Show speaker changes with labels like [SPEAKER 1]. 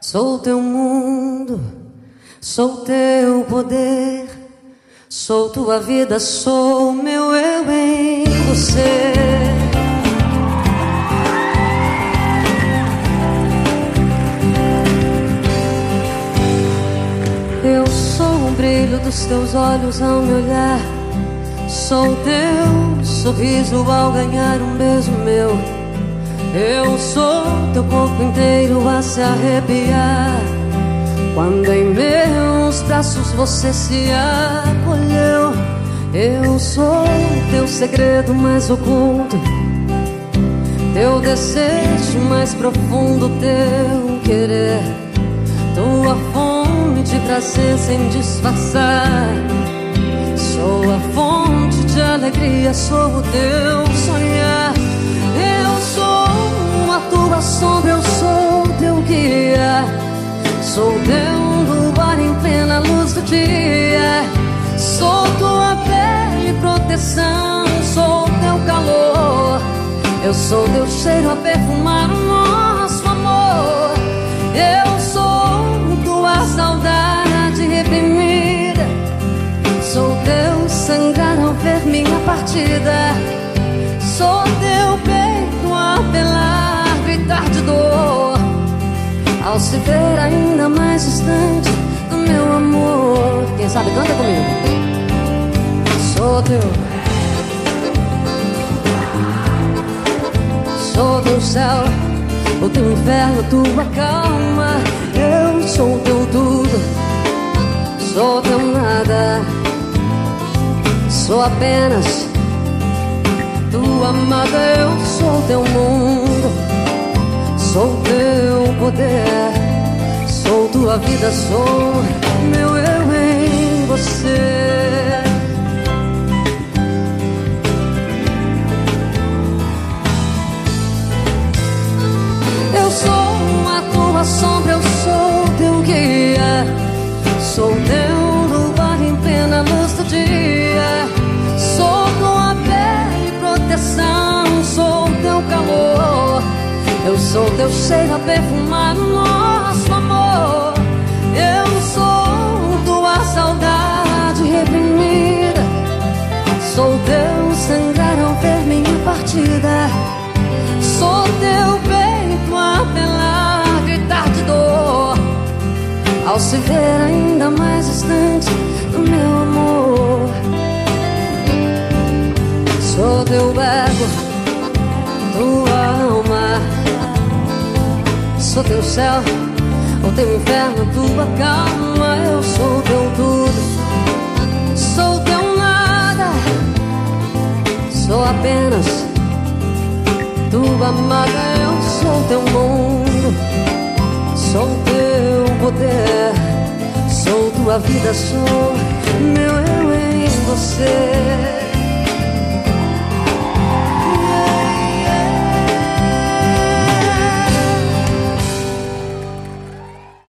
[SPEAKER 1] Sou teu mundo, sou teu poder, sou tua vida, sou meu eu em você. Eu sou o brilho dos teus olhos ao me olhar, sou teu sorriso ao ganhar um beijo meu. Eu sou teu corpo inteiro a se arrepiar quando em meus braços você se acolheu. Eu sou teu segredo mais oculto, teu desejo mais profundo, teu querer, tua fome de prazer sem disfarçar. Sou a fonte de alegria, sou o teu sonhar. Eu sou a tua sombra, eu sou teu guia, sou teu luar em plena luz do dia. Sou tua pele e proteção, sou teu calor. Eu sou teu cheiro a perfumar o nosso amor. Eu sou tua saudade reprimida, sou teu sangrar ao ver minha partida. Sou teu peito a apelar, gritar de dor ao se ver ainda mais distante do meu amor. Quem sabe canta comigo. Sou teu, sou teu céu, o teu inferno, tua calma. Eu sou teu tudo, sou teu nada, sou apenas tua amada. Eu sou teu mundo, sou teu poder, sou tua vida, sou meu eu em você. Eu sou a tua sombra, eu sou teu guia, sou teu luar em plena luz do dia. Sou tua pele e proteção, sou teu calor. Eu sou teu cheiro a perfumar o nosso amor. Eu sou tua saudade reprimida, sou teu sangrar ao ver minha partida. Sou teu peito a apelar, gritar de dor ao se ver ainda mais distante do meu amor. Sou teu ego, tua alma, sou teu céu, o teu inferno, tua calma. Eu sou teu tudo, sou teu nada, sou apenas tua amada. Eu sou teu mundo, sou teu poder, sou tua vida, sou meu eu em você.